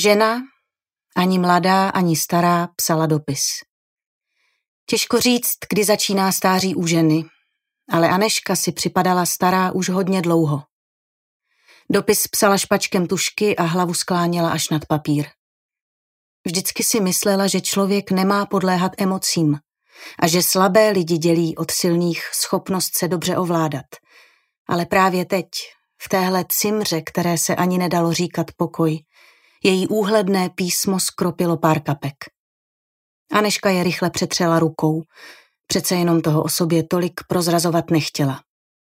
Žena, ani mladá, ani stará, psala dopis. Těžko říct, kdy začíná stáří u ženy, ale Anežka si připadala stará už hodně dlouho. Dopis psala špačkem tužky a hlavu skláněla až nad papír. Vždycky si myslela, že člověk nemá podléhat emocím a že slabé lidi dělí od silných schopnost se dobře ovládat. Ale právě teď, v téhle cimře, které se ani nedalo říkat pokoj, její úhledné písmo skropilo pár kapek. Anežka je rychle přetřela rukou, přece jenom toho o sobě tolik prozrazovat nechtěla.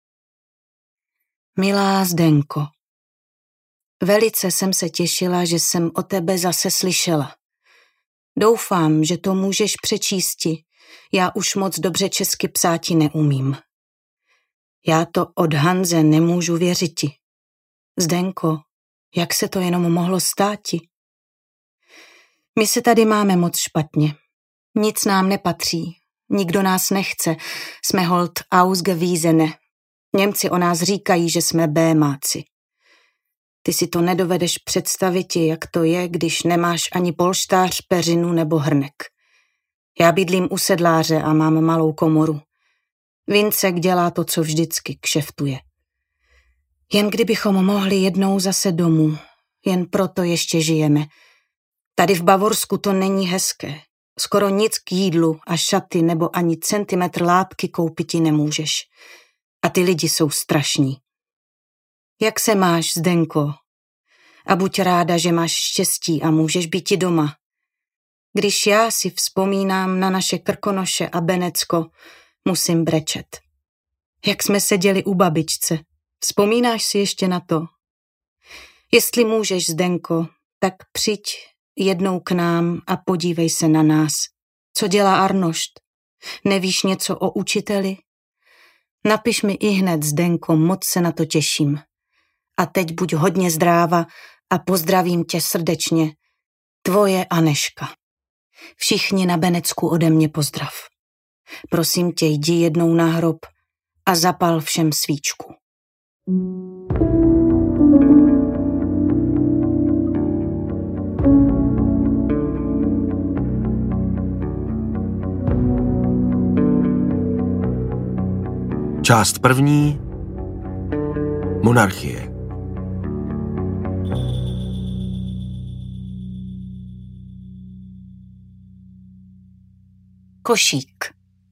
Milá Zdenko, velice jsem se těšila, že jsem o tebe zase slyšela. Doufám, že to můžeš přečísti, já už moc dobře česky psáti neumím. Já to od Hanze nemůžu věřiti. Zdenko, jak se to jenom mohlo státi? My se tady máme moc špatně. Nic nám nepatří, nikdo nás nechce, jsme holt ausgewiesene. Němci o nás říkají, že jsme bémáci. Ty si to nedovedeš představit, jak to je, když nemáš ani polštář, peřinu nebo hrnek. Já bydlím u sedláře a mám malou komoru. Vincek dělá to, co vždycky, kšeftuje. Jen kdybychom mohli jednou zase domů, jen proto ještě žijeme. Tady v Bavorsku to není hezké. Skoro nic k jídlu a šaty nebo ani centimetr látky koupiti nemůžeš. A ty lidi jsou strašní. Jak se máš, Zdenko? A buď ráda, že máš štěstí a můžeš být i doma. Když já si vzpomínám na naše Krkonoše a Benecko, musím brečet. Jak jsme seděli u babičce. Vzpomínáš si ještě na to? Jestli můžeš, Zdenko, tak přijď jednou k nám a podívej se na nás. Co dělá Arnošt? Nevíš něco o učiteli? Napiš mi ihned, Zdenko, moc se na to těším. A teď buď hodně zdráva a pozdravím tě srdečně. Tvoje Anežka. Všichni na Benecku ode mě pozdrav. Prosím tě, jdi jednou na hrob a zapal všem svíčku. Část první. Monarchie. Košík.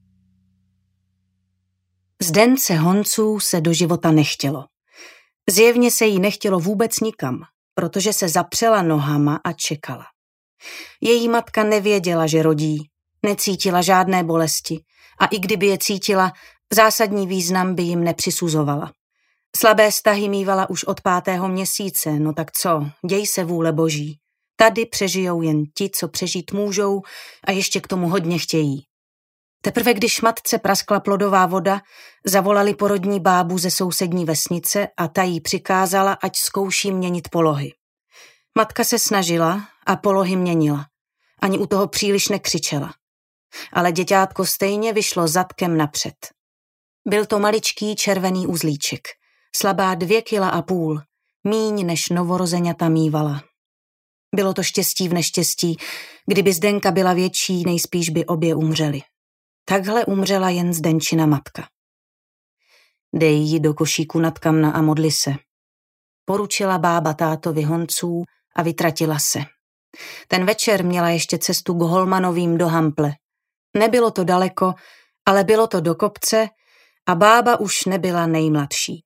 Zdence Honců se do života nechtělo. Zjevně se jí nechtělo vůbec nikam, protože se zapřela nohama a čekala. Její matka nevěděla, že rodí, necítila žádné bolesti a i kdyby je cítila, zásadní význam by jim nepřisuzovala. Slabé stahy mívala už od 5. měsíce, no tak co, děj se vůle boží. Tady přežijou jen ti, co přežít můžou a ještě k tomu hodně chtějí. Teprve když matce praskla plodová voda, zavolali porodní bábu ze sousední vesnice a ta jí přikázala, ať zkouší měnit polohy. Matka se snažila a polohy měnila. Ani u toho příliš nekřičela. Ale děťátko stejně vyšlo zadkem napřed. Byl to maličký červený uzlíček, slabá 2,5 kg, míň než novorozeňata mívala. Bylo to štěstí v neštěstí, kdyby Zdenka byla větší, nejspíš by obě umřeli. Takhle umřela jen Zdenčina matka. Dej ji do košíku nad kamna a modli se. Poručila bába tátovi Honců a vytratila se. Ten večer měla ještě cestu k Holmanovým do Hample. Nebylo to daleko, ale bylo to do kopce a bába už nebyla nejmladší.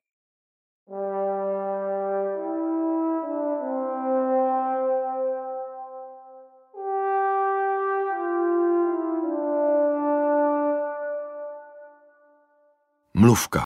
Mluvka.